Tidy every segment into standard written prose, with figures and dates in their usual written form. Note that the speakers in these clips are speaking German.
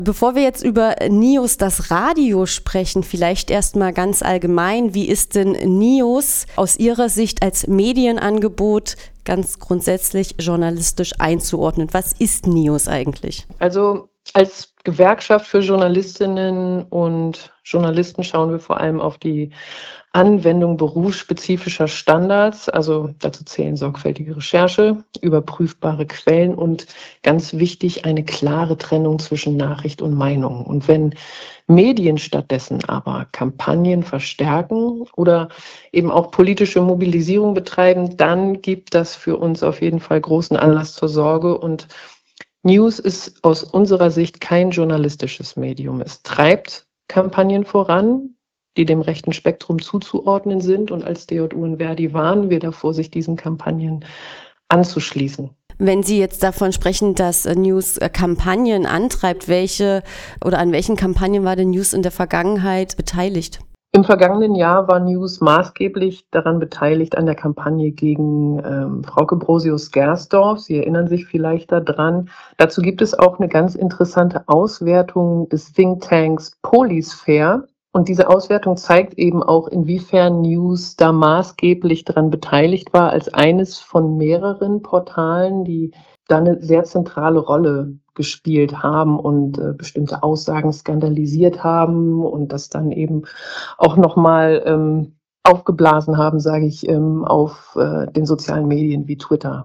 Bevor wir jetzt über NIOS, das Radio, sprechen, vielleicht erstmal ganz allgemein, wie ist denn NIOS aus Ihrer Sicht als Medienangebot ganz grundsätzlich journalistisch einzuordnen? Was ist NIOS eigentlich? Also als Gewerkschaft für Journalistinnen und Journalisten schauen wir vor allem auf die Anwendung berufsspezifischer Standards, also dazu zählen sorgfältige Recherche, überprüfbare Quellen und ganz wichtig eine klare Trennung zwischen Nachricht und Meinung. Und wenn Medien stattdessen aber Kampagnen verstärken oder eben auch politische Mobilisierung betreiben, dann gibt das für uns auf jeden Fall großen Anlass zur Sorge. Und News ist aus unserer Sicht kein journalistisches Medium. Es treibt Kampagnen voran, die dem rechten Spektrum zuzuordnen sind. Und als DJU und Verdi warnen wir davor, sich diesen Kampagnen anzuschließen. Wenn Sie jetzt davon sprechen, dass News Kampagnen antreibt, an welchen Kampagnen war denn News in der Vergangenheit beteiligt? Im vergangenen Jahr war News maßgeblich daran beteiligt an der Kampagne gegen Frauke Brosius-Gersdorf. Sie erinnern sich vielleicht daran. Dazu gibt es auch eine ganz interessante Auswertung des Thinktanks Polisfair. Und diese Auswertung zeigt eben auch, inwiefern News da maßgeblich daran beteiligt war, als eines von mehreren Portalen, die da eine sehr zentrale Rolle gespielt haben und bestimmte Aussagen skandalisiert haben und das dann eben auch nochmal aufgeblasen haben, sage ich, auf den sozialen Medien wie Twitter.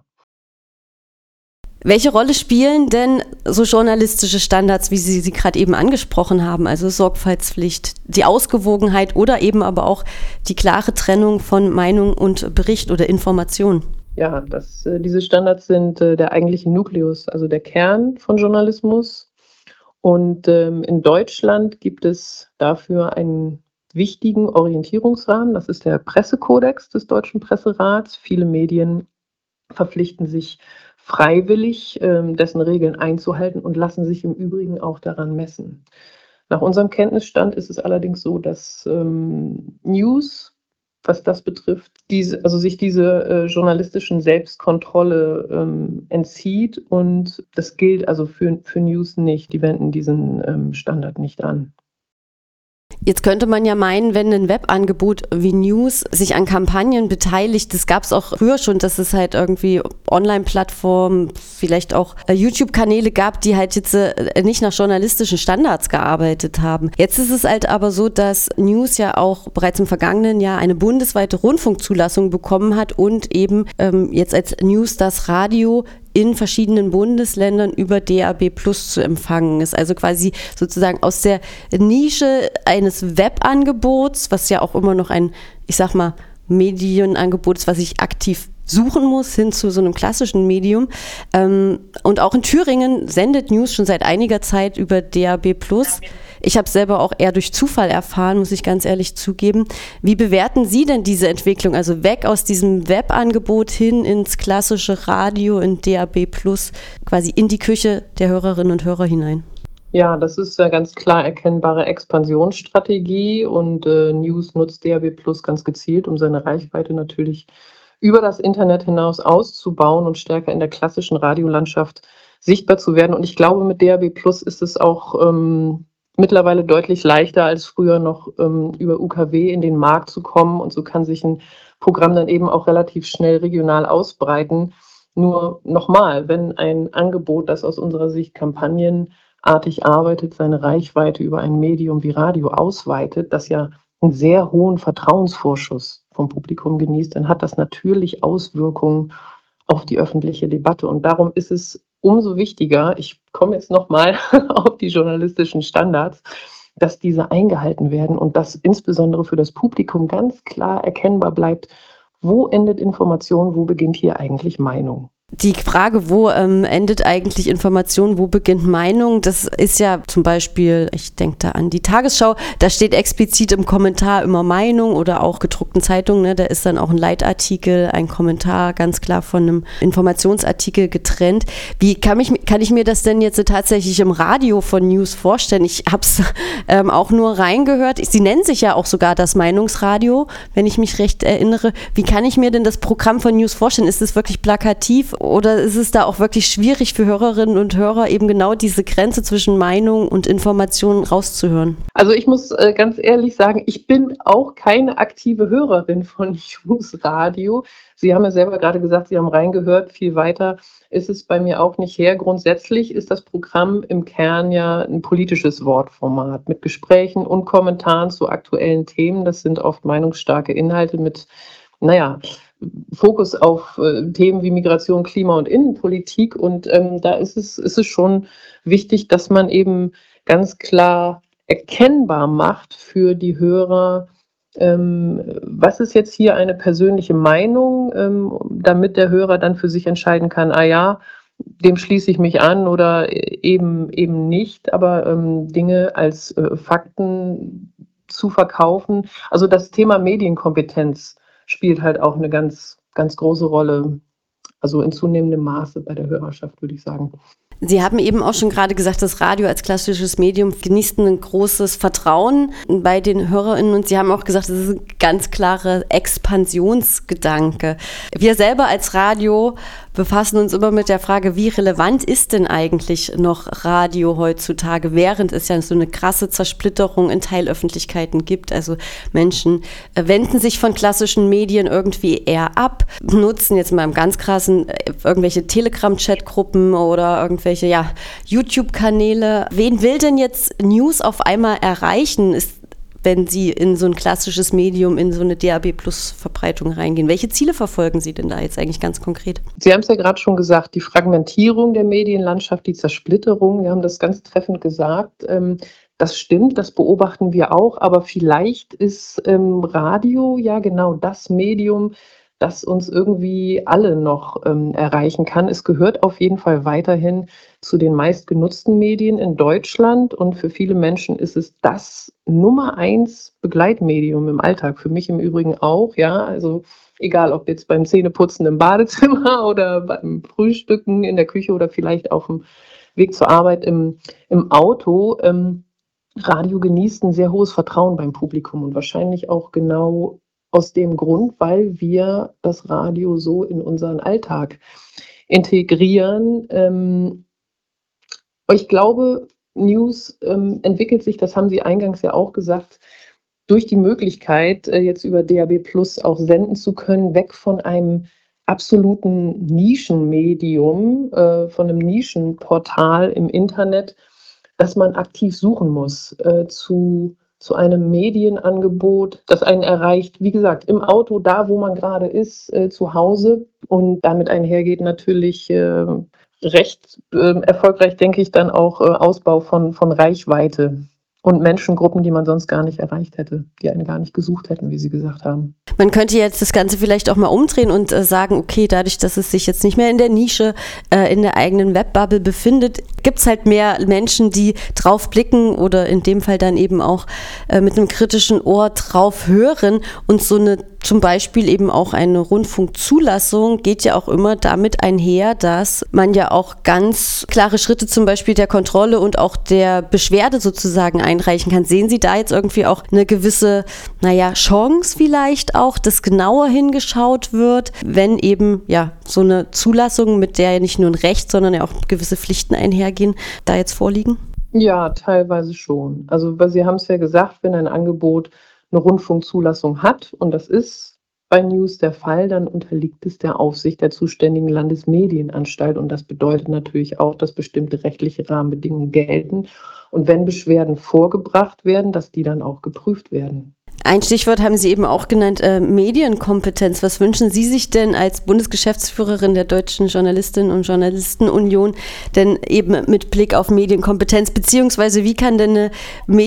Welche Rolle spielen denn so journalistische Standards, wie Sie gerade eben angesprochen haben, also Sorgfaltspflicht, die Ausgewogenheit oder eben aber auch die klare Trennung von Meinung und Bericht oder Information? Ja, diese Standards sind der eigentliche Nukleus, also der Kern von Journalismus. Und in Deutschland gibt es dafür einen wichtigen Orientierungsrahmen. Das ist der Pressekodex des Deutschen Presserats. Viele Medien verpflichten sich freiwillig, dessen Regeln einzuhalten und lassen sich im Übrigen auch daran messen. Nach unserem Kenntnisstand ist es allerdings so, dass News, was das betrifft, sich diese journalistischen Selbstkontrolle entzieht und das gilt also für News nicht. Die wenden diesen Standard nicht an. Jetzt könnte man ja meinen, wenn ein Webangebot wie News sich an Kampagnen beteiligt, das gab es auch früher schon, dass es halt irgendwie Online-Plattformen, vielleicht auch YouTube-Kanäle gab, die halt jetzt nicht nach journalistischen Standards gearbeitet haben. Jetzt ist es halt aber so, dass News ja auch bereits im vergangenen Jahr eine bundesweite Rundfunkzulassung bekommen hat und eben jetzt als News das Radio in verschiedenen Bundesländern über DAB+ zu empfangen ist. Also quasi sozusagen aus der Nische eines Webangebots, was ja auch immer noch ein, ich sag mal, Medienangebot ist, was ich aktiv suchen muss, hin zu so einem klassischen Medium. Und auch in Thüringen sendet News schon seit einiger Zeit über DAB+. Ich habe es selber auch eher durch Zufall erfahren, muss ich ganz ehrlich zugeben. Wie bewerten Sie denn diese Entwicklung? Also weg aus diesem Webangebot hin ins klassische Radio, in DAB+, quasi in die Küche der Hörerinnen und Hörer hinein. Ja, das ist eine ganz klar erkennbare Expansionsstrategie und News nutzt DAB+ ganz gezielt, um seine Reichweite natürlich über das Internet hinaus auszubauen und stärker in der klassischen Radiolandschaft sichtbar zu werden. Und ich glaube, mit DAB+ ist es auch mittlerweile deutlich leichter als früher noch über UKW in den Markt zu kommen. Und so kann sich ein Programm dann eben auch relativ schnell regional ausbreiten. Nur nochmal, wenn ein Angebot, das aus unserer Sicht kampagnenartig arbeitet, seine Reichweite über ein Medium wie Radio ausweitet, das ja einen sehr hohen Vertrauensvorschuss vom Publikum genießt, dann hat das natürlich Auswirkungen auf die öffentliche Debatte. Und darum ist es umso wichtiger, ich komme jetzt nochmal auf die journalistischen Standards, dass diese eingehalten werden und dass insbesondere für das Publikum ganz klar erkennbar bleibt, wo endet Information, wo beginnt hier eigentlich Meinung. Die Frage, wo endet eigentlich Information, wo beginnt Meinung, das ist ja zum Beispiel, ich denke da an die Tagesschau, da steht explizit im Kommentar immer Meinung oder auch gedruckten Zeitungen, ne, da ist dann auch ein Leitartikel, ein Kommentar ganz klar von einem Informationsartikel getrennt. Wie kann ich mir das denn jetzt tatsächlich im Radio von News vorstellen? Ich habe es auch nur reingehört. Sie nennen sich ja auch sogar das Meinungsradio, wenn ich mich recht erinnere. Wie kann ich mir denn das Programm von News vorstellen? Ist es wirklich plakativ Oder ist es da auch wirklich schwierig für Hörerinnen und Hörer, eben genau diese Grenze zwischen Meinung und Information rauszuhören? Also ich muss ganz ehrlich sagen, ich bin auch keine aktive Hörerin von Newsradio. Sie haben ja selber gerade gesagt, Sie haben reingehört. Viel weiter ist es bei mir auch nicht her. Grundsätzlich ist das Programm im Kern ja ein politisches Wortformat mit Gesprächen und Kommentaren zu aktuellen Themen. Das sind oft meinungsstarke Inhalte mit, naja, Fokus auf Themen wie Migration, Klima und Innenpolitik. Und da ist es schon wichtig, dass man eben ganz klar erkennbar macht für die Hörer, was ist jetzt hier eine persönliche Meinung, damit der Hörer dann für sich entscheiden kann, ah ja, dem schließe ich mich an oder eben nicht, aber Dinge als Fakten zu verkaufen. Also das Thema Medienkompetenz spielt halt auch eine ganz, ganz große Rolle, also in zunehmendem Maße bei der Hörerschaft, würde ich sagen. Sie haben eben auch schon gerade gesagt, das Radio als klassisches Medium genießt ein großes Vertrauen bei den HörerInnen und Sie haben auch gesagt, das ist ein ganz klarer Expansionsgedanke. Wir selber als Radio befassen uns immer mit der Frage, wie relevant ist denn eigentlich noch Radio heutzutage, während es ja so eine krasse Zersplitterung in Teilöffentlichkeiten gibt. Also Menschen wenden sich von klassischen Medien irgendwie eher ab, nutzen jetzt mal im ganz krassen irgendwelche Telegram-Chat-Gruppen oder irgendwelche YouTube-Kanäle. Wen will denn jetzt News auf einmal erreichen, wenn Sie in so ein klassisches Medium, in so eine DAB+-Verbreitung reingehen? Welche Ziele verfolgen Sie denn da jetzt eigentlich ganz konkret? Sie haben es ja gerade schon gesagt, die Fragmentierung der Medienlandschaft, die Zersplitterung, wir haben das ganz treffend gesagt. Das stimmt, das beobachten wir auch, aber vielleicht ist Radio ja genau das Medium, das uns irgendwie alle noch erreichen kann. Es gehört auf jeden Fall weiterhin zu den meistgenutzten Medien in Deutschland und für viele Menschen ist es das Nummer 1 Begleitmedium im Alltag. Für mich im Übrigen auch, ja, also egal ob jetzt beim Zähneputzen im Badezimmer oder beim Frühstücken in der Küche oder vielleicht auf dem Weg zur Arbeit im Auto. Radio genießt ein sehr hohes Vertrauen beim Publikum und wahrscheinlich auch genau aus dem Grund, weil wir das Radio so in unseren Alltag integrieren. Ich glaube, News entwickelt sich, das haben Sie eingangs ja auch gesagt, durch die Möglichkeit, jetzt über DAB+ auch senden zu können, weg von einem absoluten Nischenmedium, von einem Nischenportal im Internet, dass man aktiv suchen muss zu einem Medienangebot, das einen erreicht, wie gesagt, im Auto, da wo man gerade ist, zu Hause. Und damit einhergeht natürlich recht erfolgreich, denke ich, dann auch Ausbau von Reichweite und Menschengruppen, die man sonst gar nicht erreicht hätte, die einen gar nicht gesucht hätten, wie Sie gesagt haben. Man könnte jetzt das Ganze vielleicht auch mal umdrehen und sagen, okay, dadurch, dass es sich jetzt nicht mehr in der Nische, in der eigenen Webbubble befindet, gibt es halt mehr Menschen, die drauf blicken oder in dem Fall dann eben auch mit einem kritischen Ohr drauf hören und so eine zum Beispiel eben auch eine Rundfunkzulassung geht ja auch immer damit einher, dass man ja auch ganz klare Schritte zum Beispiel der Kontrolle und auch der Beschwerde sozusagen einreichen kann. Sehen Sie da jetzt irgendwie auch eine gewisse, Chance vielleicht auch, dass genauer hingeschaut wird, wenn eben so eine Zulassung, mit der ja nicht nur ein Recht, sondern ja auch gewisse Pflichten einhergehen, da jetzt vorliegen? Ja, teilweise schon. Also, weil Sie haben es ja gesagt, wenn ein Angebot eine Rundfunkzulassung hat, und das ist bei News der Fall, dann unterliegt es der Aufsicht der zuständigen Landesmedienanstalt. Und das bedeutet natürlich auch, dass bestimmte rechtliche Rahmenbedingungen gelten. Und wenn Beschwerden vorgebracht werden, dass die dann auch geprüft werden. Ein Stichwort haben Sie eben auch genannt, Medienkompetenz. Was wünschen Sie sich denn als Bundesgeschäftsführerin der Deutschen Journalistinnen und Journalistenunion denn eben mit Blick auf Medienkompetenz, beziehungsweise wie kann denn eine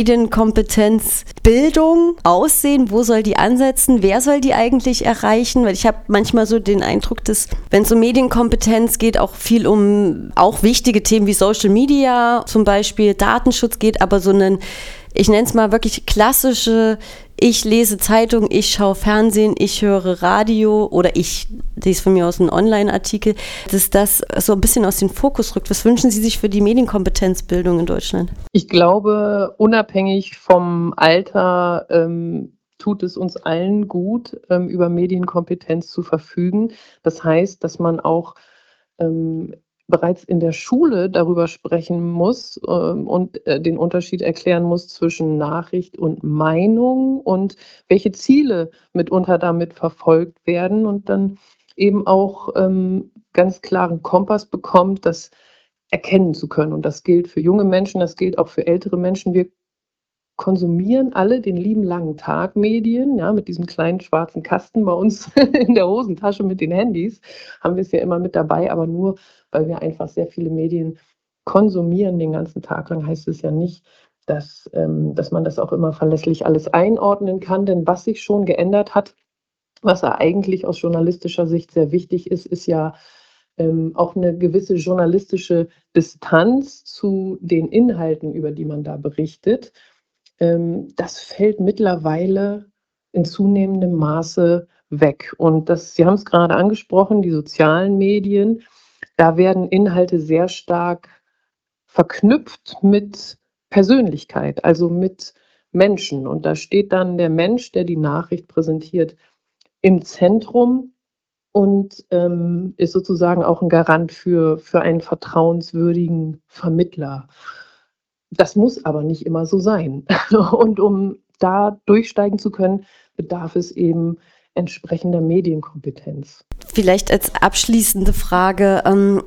Medienkompetenzbildung aussehen? Wo soll die ansetzen? Wer soll die eigentlich erreichen? Weil ich habe manchmal so den Eindruck, dass, wenn es um Medienkompetenz geht, auch viel um auch wichtige Themen wie Social Media, zum Beispiel Datenschutz geht, aber so einen, ich nenne es mal wirklich klassische, ich lese Zeitung, ich schaue Fernsehen, ich höre Radio oder ich lese von mir aus einen Online-Artikel, dass das so ein bisschen aus dem Fokus rückt. Was wünschen Sie sich für die Medienkompetenzbildung in Deutschland? Ich glaube, unabhängig vom Alter tut es uns allen gut, über Medienkompetenz zu verfügen. Das heißt, dass man auch ähm, bereits in der Schule darüber sprechen muss, und, den Unterschied erklären muss zwischen Nachricht und Meinung und welche Ziele mitunter damit verfolgt werden und dann eben auch, ganz klaren Kompass bekommt, das erkennen zu können. Und das gilt für junge Menschen, das gilt auch für ältere Menschen. Wir konsumieren alle den lieben langen Tag Medien, ja, mit diesem kleinen schwarzen Kasten bei uns in der Hosentasche mit den Handys haben wir es ja immer mit dabei, aber nur, weil wir einfach sehr viele Medien konsumieren den ganzen Tag lang, heißt es ja nicht, dass man das auch immer verlässlich alles einordnen kann. Denn was sich schon geändert hat, was ja eigentlich aus journalistischer Sicht sehr wichtig ist, ist ja, auch eine gewisse journalistische Distanz zu den Inhalten, über die man da berichtet. Das fällt mittlerweile in zunehmendem Maße weg. Und das Sie haben es gerade angesprochen, die sozialen Medien, da werden Inhalte sehr stark verknüpft mit Persönlichkeit, also mit Menschen. Und da steht dann der Mensch, der die Nachricht präsentiert, im Zentrum und, ist sozusagen auch 'n Garant für einen vertrauenswürdigen Vermittler. Das muss aber nicht immer so sein. Und um da durchsteigen zu können, bedarf es eben entsprechender Medienkompetenz. Vielleicht als abschließende Frage,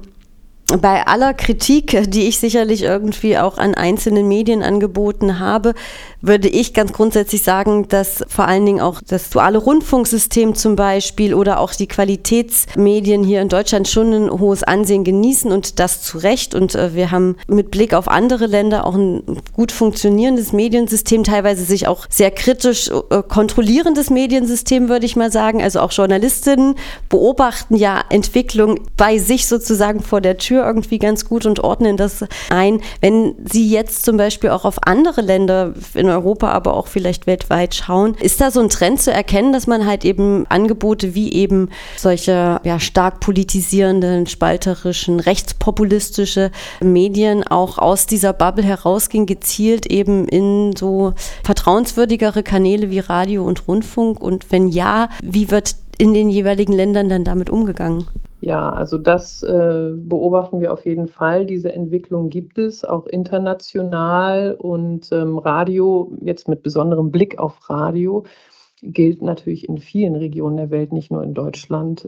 bei aller Kritik, die ich sicherlich irgendwie auch an einzelnen Medienangeboten habe, würde ich ganz grundsätzlich sagen, dass vor allen Dingen auch das duale Rundfunksystem zum Beispiel oder auch die Qualitätsmedien hier in Deutschland schon ein hohes Ansehen genießen und das zu Recht. Und wir haben mit Blick auf andere Länder auch ein gut funktionierendes Mediensystem, teilweise sich auch sehr kritisch kontrollierendes Mediensystem, würde ich mal sagen. Also auch Journalistinnen beobachten ja Entwicklung bei sich sozusagen vor der Tür irgendwie ganz gut und ordnen das ein. Wenn Sie jetzt zum Beispiel auch auf andere Länder in Europa, aber auch vielleicht weltweit schauen, ist da so ein Trend zu erkennen, dass man halt eben Angebote wie eben solche stark politisierenden, spalterischen, rechtspopulistische Medien auch aus dieser Bubble herausgehen, gezielt eben in so vertrauenswürdigere Kanäle wie Radio und Rundfunk? Und wenn ja, wie wird in den jeweiligen Ländern dann damit umgegangen? Ja, also das, beobachten wir auf jeden Fall. Diese Entwicklung gibt es auch international und, Radio jetzt mit besonderem Blick auf Radio gilt natürlich in vielen Regionen der Welt, nicht nur in Deutschland,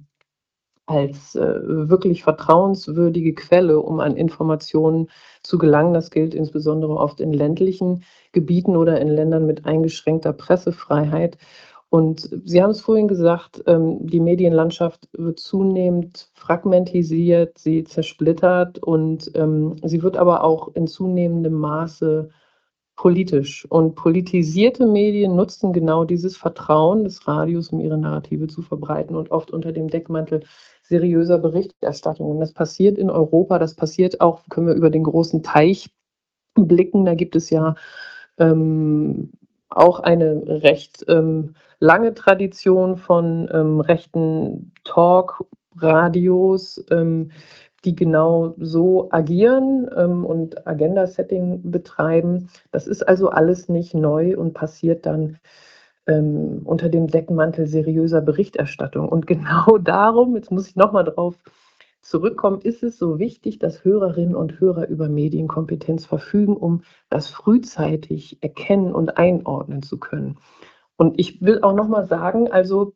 als, wirklich vertrauenswürdige Quelle, um an Informationen zu gelangen. Das gilt insbesondere oft in ländlichen Gebieten oder in Ländern mit eingeschränkter Pressefreiheit. Und Sie haben es vorhin gesagt, die Medienlandschaft wird zunehmend fragmentisiert, sie zersplittert und, sie wird aber auch in zunehmendem Maße politisch. Und politisierte Medien nutzen genau dieses Vertrauen des Radios, um ihre Narrative zu verbreiten und oft unter dem Deckmantel seriöser Berichterstattung. Und das passiert in Europa, das passiert auch, können wir über den großen Teich blicken. Da gibt es ja, ähm, auch eine recht, lange Tradition von, rechten Talkradios, die genau so agieren, und Agenda-Setting betreiben. Das ist also alles nicht neu und passiert dann, unter dem Deckmantel seriöser Berichterstattung. Und genau darum, jetzt muss ich noch mal drauf zurückkommen, ist es so wichtig, dass Hörerinnen und Hörer über Medienkompetenz verfügen, um das frühzeitig erkennen und einordnen zu können. Und ich will auch noch mal sagen, also,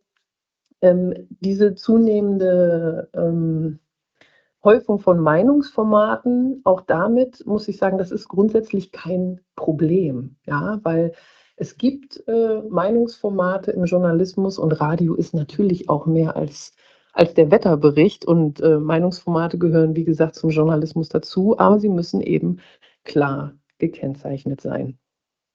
diese zunehmende, Häufung von Meinungsformaten, auch damit muss ich sagen, das ist grundsätzlich kein Problem, ja, weil es gibt, Meinungsformate im Journalismus und Radio ist natürlich auch mehr als der Wetterbericht und, Meinungsformate gehören, wie gesagt, zum Journalismus dazu, aber sie müssen eben klar gekennzeichnet sein.